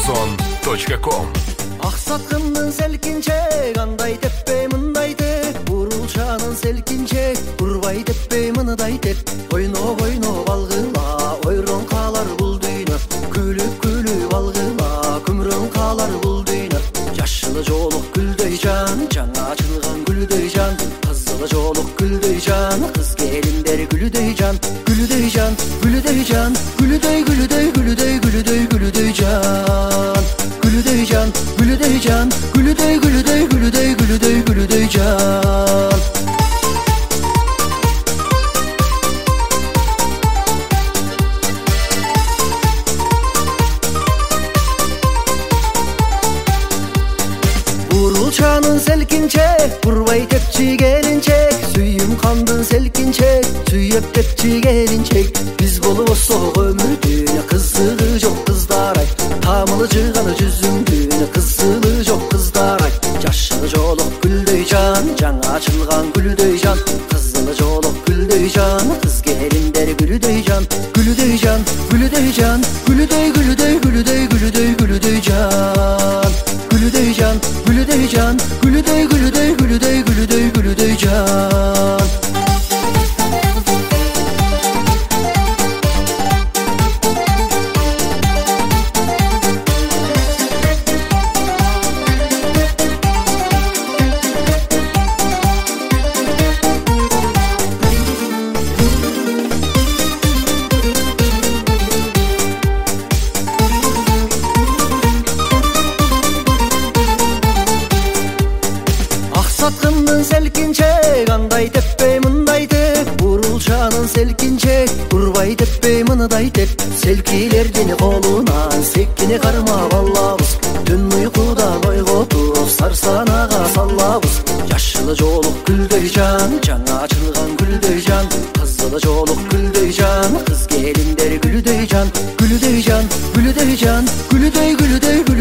Radioson.com. Ақсатқымның селкинче, қандай теппей мындай теп, бурулчанын селкинче, урбай теппей мындай теп. Ойно балғыла, ойрон қалар бұл дүйнө, күліп алғыла, күмрөн қалар бұл дүйнө. Жашылы жолық гүлдөй жан, жаңа açılған гүлдөй жан, қызылы жолық гүлдөй жан, қыз келіндер гүлдөй жан, гүлдөй жан, гүлдөй жан, гүлдөй жан, гүлдөй жан, гүлдөй жан. Бурулчанын селкинче, урбай тепчи келинчек, сүйүм кандын селкинчек, сүйөп тепчи келинчек. Биз болобосо өмүрдүн кызыгы жок кыздар ай, тамылы жыганы жүзүңдүн кызылы жок кыздар ай. Жашылы жолук гүлдөй жан, жаңа ачылган гүлдөй жан, кызылы жолук гүлдөй жан, кыз келиндер гүлдөй жан, гүлдөй жан, гүлдөй жан, гүлдөй жан, гүлдөй жан, гүлдөй жан. Ақсатқымның селкинче, қандай теппей мындай теп, бурулчанын селкинче, урбай теппей мындай теп. Селкилердин колунан секкине кармап алабыз, түн уйкудан ойготуп сарсанага салабыз. Жашылы жолук гүлдөй жан, жаңа ачылган гүлдөй жан, кызылы жолук гүлдөй жан, кыз келиндер гүлдөй жан, гүлдөй жан, гүлдөй жан, гүлдөй